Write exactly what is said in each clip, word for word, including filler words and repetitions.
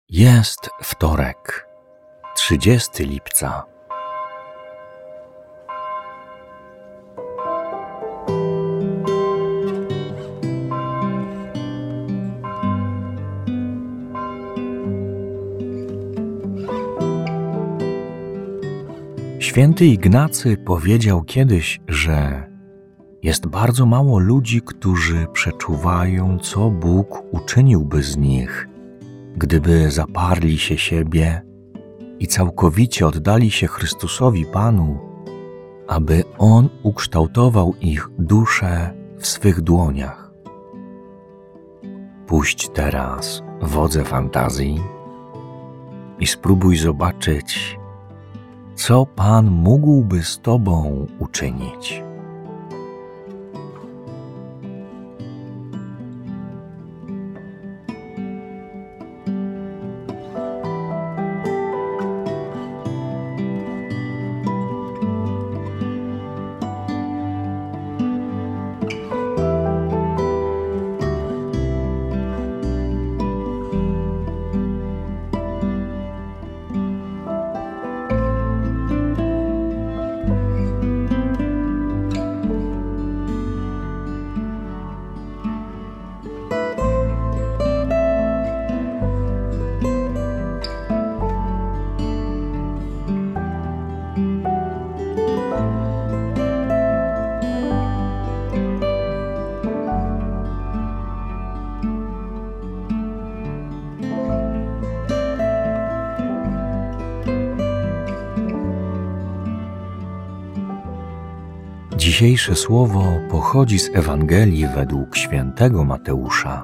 Jest wtorek, trzydziestego lipca. Święty Ignacy powiedział kiedyś, że jest bardzo mało ludzi, którzy przeczuwają, co Bóg uczyniłby z nich, gdyby zaparli się siebie i całkowicie oddali się Chrystusowi Panu, aby On ukształtował ich duszę w swych dłoniach. Puść teraz wodze fantazji i spróbuj zobaczyć, co Pan mógłby z Tobą uczynić. Dzisiejsze słowo pochodzi z Ewangelii według świętego Mateusza.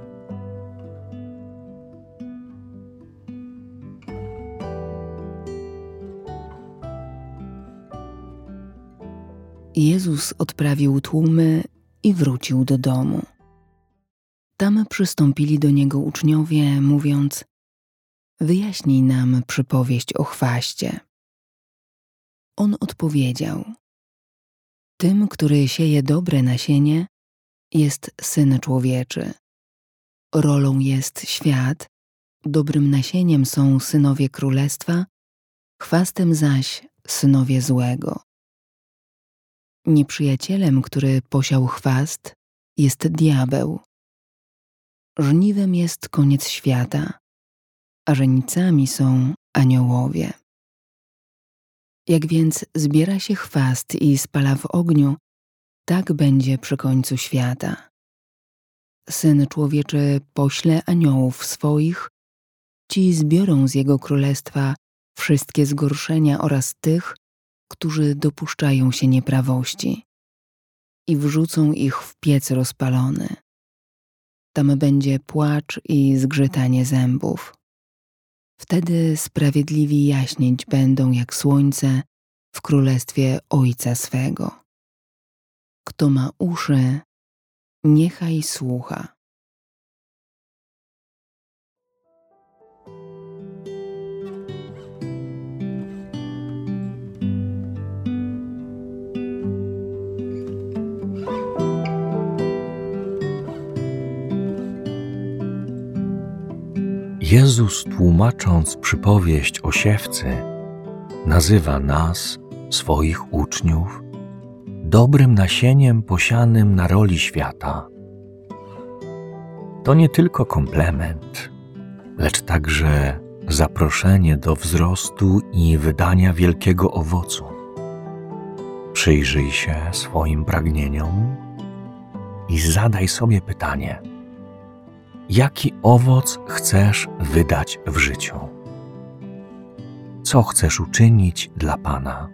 Jezus odprawił tłumy i wrócił do domu. Tam przystąpili do Niego uczniowie, mówiąc: wyjaśnij nam przypowieść o chwaście. On odpowiedział: tym, który sieje dobre nasienie, jest Syn Człowieczy. Rolą jest świat, dobrym nasieniem są synowie królestwa, chwastem zaś synowie złego. Nieprzyjacielem, który posiał chwast, jest diabeł. Żniwem jest koniec świata, a żenicami są aniołowie. Jak więc zbiera się chwast i spala w ogniu, tak będzie przy końcu świata. Syn Człowieczy pośle aniołów swoich, ci zbiorą z Jego królestwa wszystkie zgorszenia oraz tych, którzy dopuszczają się nieprawości, i wrzucą ich w piec rozpalony. Tam będzie płacz i zgrzytanie zębów. Wtedy sprawiedliwi jaśnieć będą jak słońce w królestwie Ojca swego. Kto ma uszy, niechaj słucha. Jezus, tłumacząc przypowieść o siewcy, nazywa nas, swoich uczniów, dobrym nasieniem posianym na roli świata. To nie tylko komplement, lecz także zaproszenie do wzrostu i wydania wielkiego owocu. Przyjrzyj się swoim pragnieniom i zadaj sobie pytanie: jaki owoc chcesz wydać w życiu? Co chcesz uczynić dla Pana?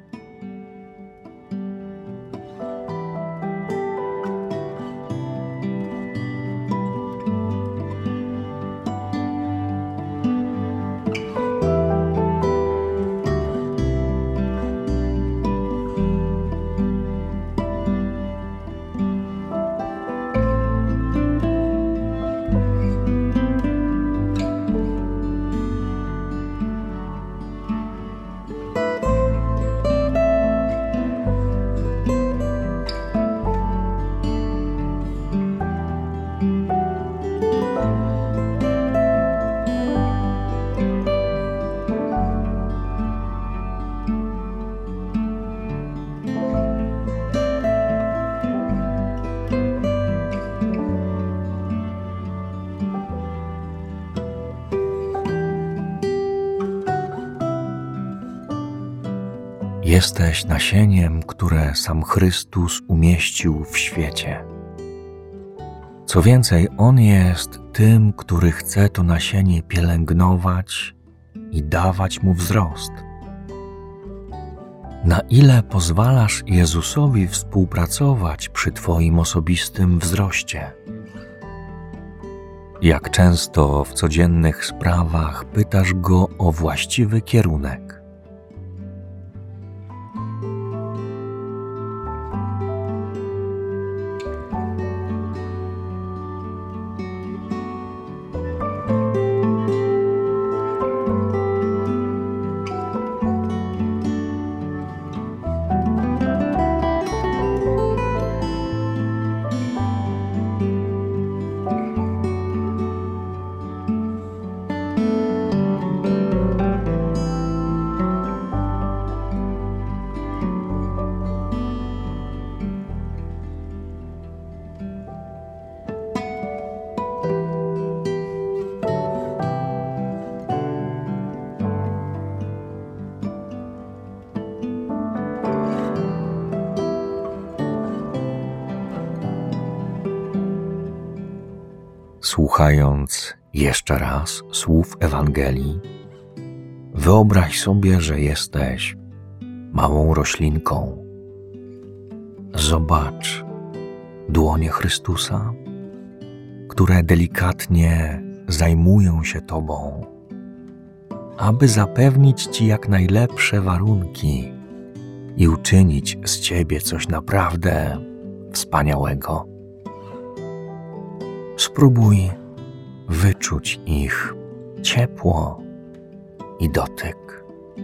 Jesteś nasieniem, które sam Chrystus umieścił w świecie. Co więcej, On jest tym, który chce to nasienie pielęgnować i dawać mu wzrost. Na ile pozwalasz Jezusowi współpracować przy Twoim osobistym wzroście? Jak często w codziennych sprawach pytasz Go o właściwy kierunek? Słuchając jeszcze raz słów Ewangelii, wyobraź sobie, że jesteś małą roślinką. Zobacz dłonie Chrystusa, które delikatnie zajmują się Tobą, aby zapewnić Ci jak najlepsze warunki i uczynić z Ciebie coś naprawdę wspaniałego. Spróbuj wyczuć ich ciepło i dotyk.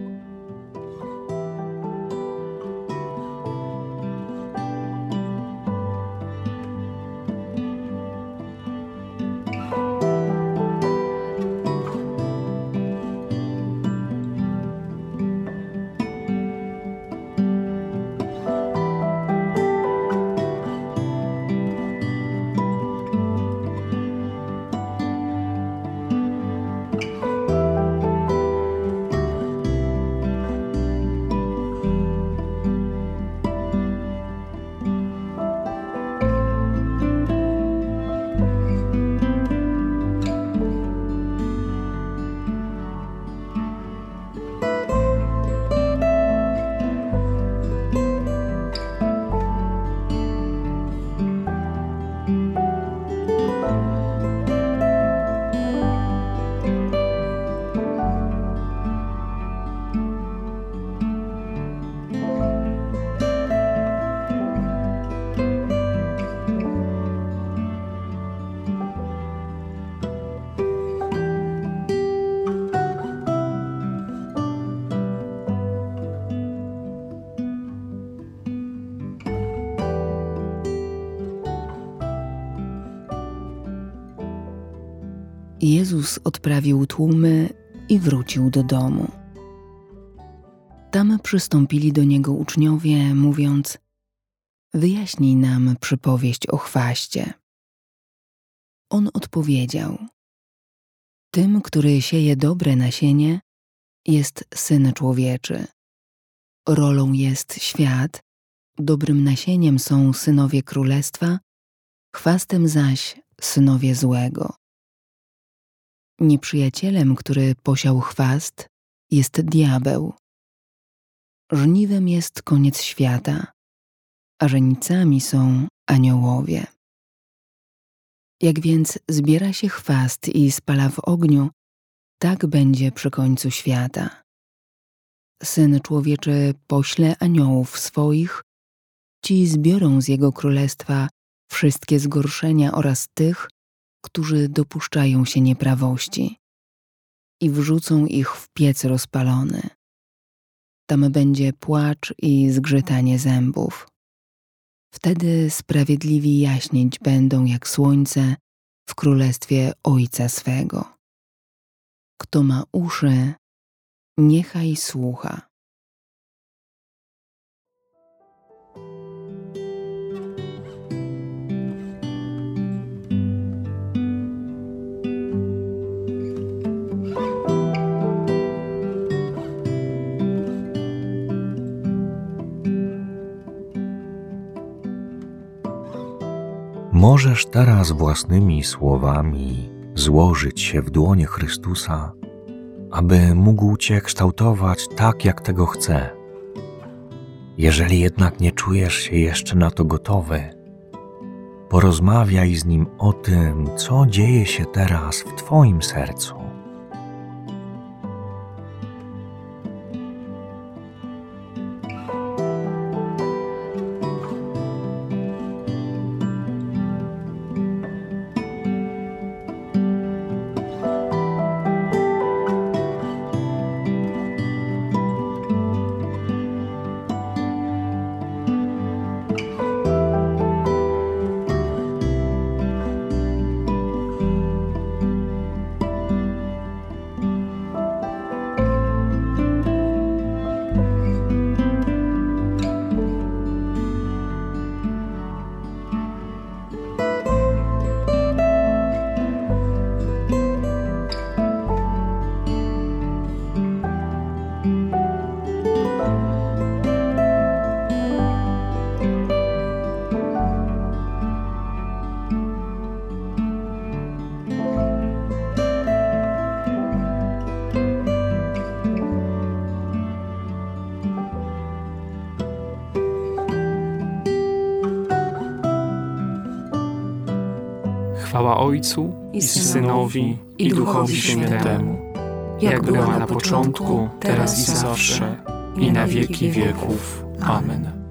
Jezus odprawił tłumy i wrócił do domu. Tam przystąpili do Niego uczniowie, mówiąc: wyjaśnij nam przypowieść o chwaście. On odpowiedział: tym, który sieje dobre nasienie, jest Syn Człowieczy. Rolą jest świat, dobrym nasieniem są synowie królestwa, chwastem zaś synowie złego. Nieprzyjacielem, który posiał chwast, jest diabeł. Żniwem jest koniec świata, a żenicami są aniołowie. Jak więc zbiera się chwast i spala w ogniu, tak będzie przy końcu świata. Syn Człowieczy pośle aniołów swoich, ci zbiorą z Jego królestwa wszystkie zgorszenia oraz tych, którzy dopuszczają się nieprawości, i wrzucą ich w piec rozpalony. Tam będzie płacz i zgrzytanie zębów. Wtedy sprawiedliwi jaśnieć będą jak słońce w królestwie Ojca swego. Kto ma uszy, niechaj słucha. możesz teraz własnymi słowami złożyć się w dłonie Chrystusa, aby mógł Cię kształtować tak, jak tego chce. Jeżeli jednak nie czujesz się jeszcze na to gotowy, porozmawiaj z Nim o tym, co dzieje się teraz w Twoim sercu. Chwała Ojcu i Synowi, i Duchowi Świętemu, jak była na początku, teraz i zawsze, i na wieki wieków. Amen.